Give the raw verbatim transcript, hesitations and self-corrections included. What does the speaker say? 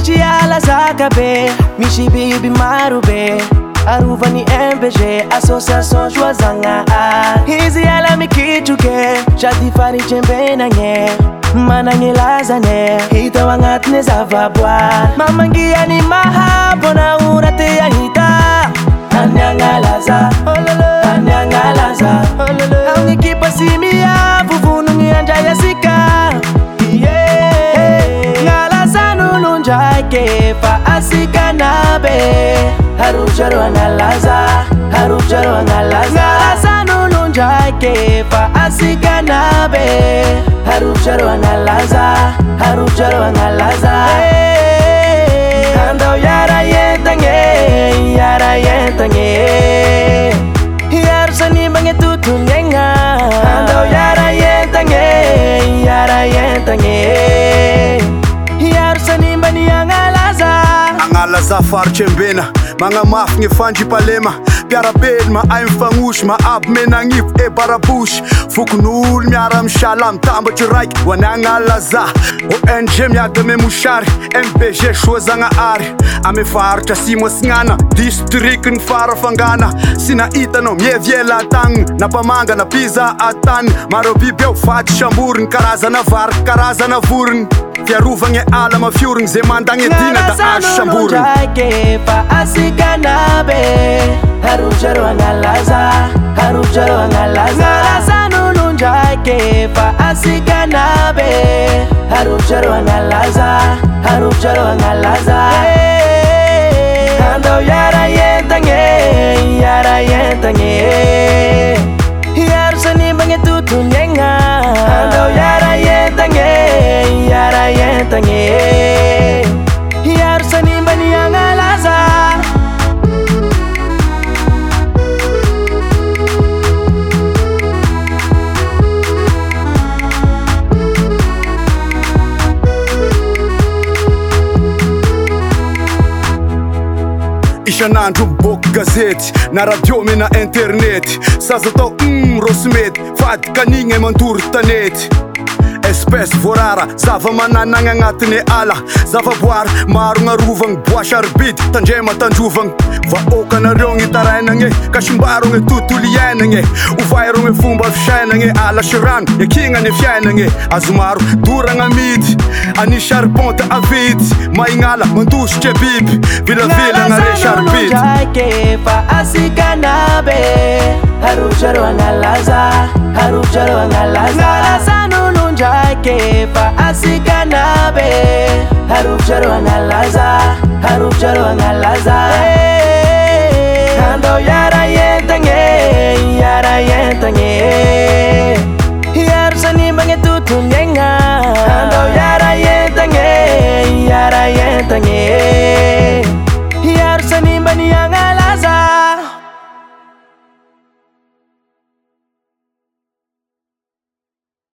Misy ala zakabe, misy biby maro be. Arovany M B G, association Joazagnaha. Izy ala mikitroke, sady faritsembenagny. Managny lazany, hitao agnatiny zavaboary. Mamangiany mahabo na ora te ahita. Tanyagna laza, tanyagna laza. Ang ekipa si miavo, vonogny andray asika. Ngalaza nunundraike, fa asika nabe. Harujaro angalaza, harujaro angalaza. Ngalaza nunundraike, fa asika nabe. Harujaro angalaza, harujaro angalaza. Andau yara yentange, yara yentange. Yar sani bange tutunyenga. Andau yara yentange, yara yentange. Yar sani bani angalaza. Angalaza faritsembena, magnamafy gny fandripalema. Piarabely ma ay mifagnosy, ma aby menagnivo e barabosy. Fokon'olo miara misala mitambatry raiky ho any angalaza. O N G miady ame mosary, M B G Joazagnahary. Ame faritra Asimo Atsignana, district ny farafangana. Sy nahitanao mieviela atagniny, napamanga na piza atany. Maro biby eo vaty samboriny, karazana vary, karazana vorony. Fiarovagny ala mafioriny, ze mandagny dina da azo samboriny. Ngalaza fa asika nabe. Harujaro angalaza, harujaro angalaza. Ngalaza nunundraike, fa asika nabe. Harujaro angalaza, harujaro angalaza. Andau yara yentange, yara yentange. Yar sani bange tutunyenga. Andau yara yentange, yara yentange. Yar sani bani angalaza. Isan'andro miboaky gazety, na radio me na internet. Saza tao mm rosimety, fady kanigny e mandory tanety. Espèce voarara, zava-mananagny agnatiny ala. Zavaboary, maro gnarovagny, boasy arbidy, tandrema tandrovagny. Vahoakanareo gny tarainagny, kasimbaro gny tontolo iainagny. Ovairo gny fomba fisainagny, ala sy rano, ekignany fiainagny. Azo maro, doragna amidy, any charbon ta avidy. Maignala, mandositry biby, vilavila na re charbidy. Ngalaza fa asika nabe. Harujaro angalaza, harujaro angalaza. Ngalaza nunundraike, fa asika nabe. Harujaro angalaza, harujaro angalaza. Andau yara yentange, yara yentange.